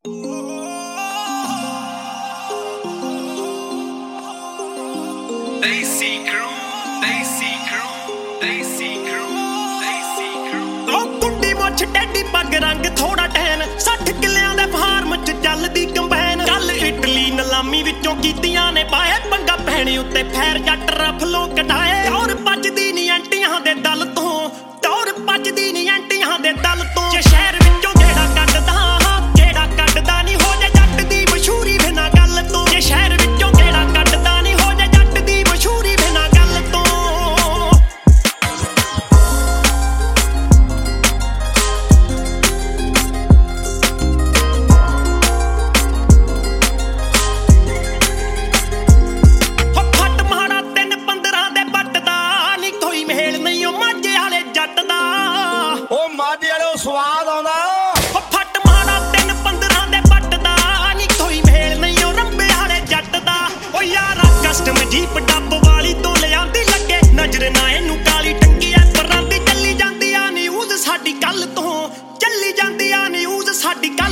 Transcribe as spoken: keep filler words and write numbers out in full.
Desi crew, Desi crew, Desi crew, Desi crew। ਉਹ ਕੁੰਡੀ ਮੁੱਛ teddy ਪੱਗ ਰੰਗ ਥੋੜਾ ਟੈਨ ਸੱਠ ਕਿੱਲਿਆਂ ਦੇ ਫਾਰਮ ਚ ਚੱਲਦੀ ਕੰਬਾਈਨ ਕੱਲ ਇਟਲੀ ਨਲਾਮੀ ਵਿੱਚੋਂ ਕੀਤੀਆਂ ਨੇ ਪਾਏ ਪੰਗਾ ਪੈਣੀ ਉੱਤੇ ਫੈਰ ਜੱਟ ਰਫਲੋਂ ਕਢਾਏ ਔਰ ਭੱਜਦੀ ਨੀ ਐਂਟੀਆਂ ਦੇ ਦਲ ਤੋਂ ਔਰ ਭੱਜਦੀ ਨੀ ਐਂਟੀਆਂ ਦੇ ਦਲ ਤੋਂ ਜੇ ਸ਼ਹਿਰ ਵਿੱਚੋਂ ਜਿਹੜਾ ਕੱਢਦਾ ਜਿਹੜਾ ਕੱਢਦਾ ਨੀ ਹੋ ਜਾ ਜੱਟ ਦੀ ਮਸ਼ਹੂਰੀ ਬਿਨਾਂ ਗੱਲ ਤੋਂ ਜੇ ਸ਼ਹਿਰ ਵਿੱਚੋਂ ਜਿਹੜਾ ਕੱਢਦਾ ਨੀ ਹੋ ਜਾ ਜੱਟ ਦੀ ਮਸ਼ਹੂਰੀ ਬਿਨਾਂ ਗੱਲ ਤੋਂ ਫੱਟ ਮਾੜਾ ਤਿੰਨ ਪੰਦਰਾਂ ਦੇ ਬੱਟ ਦਾ ਨੀ ਕੋਈ ਮੇਲ ਨਹੀਂ ਉਹ ਮਾਝੇ ਵਾਲੇ ਜੱਟ ਦਾ ਉਹ ਮਾਝੇ ਵਾਲੇ ਸਵਾਦ ਆਉਂਦਾ ਉਹ ਫੱਟ ਮਾੜਾ ਤਿੰਨ ਪੰਦਰਾਂ ਦੇ ਬੱਟ ਦਾ ਨੀ ਕੋਈ ਮੇਲ ਨਹੀਂ ਉਹ ਰੰਬੇ ਵਾਲੇ ਜੱਟ ਦਾ ਉਹ ਯਾਰਾ ਕਸਟਮ ਜੀਪ ਡੱਬ ਵਾਲੀ ਤੋਂ ਲਿਆਂਦੀ ਲੱਗੇ ਨਜ਼ਰ ਨਾ ਇਹਨੂੰ ਕਾਲੀ ਟੰਗੀ ਐ ਪਰਾਂ ਦੀ ਚੱਲੀ ਜਾਂਦੀ ਆ ਨਿਊਜ਼ ਸਾਡੀ ਕੱਲ ਤੋਂ ਚੱਲੀ ਜਾਂਦੀ ਆ ਨਿਊਜ਼ ਸਾਡੀ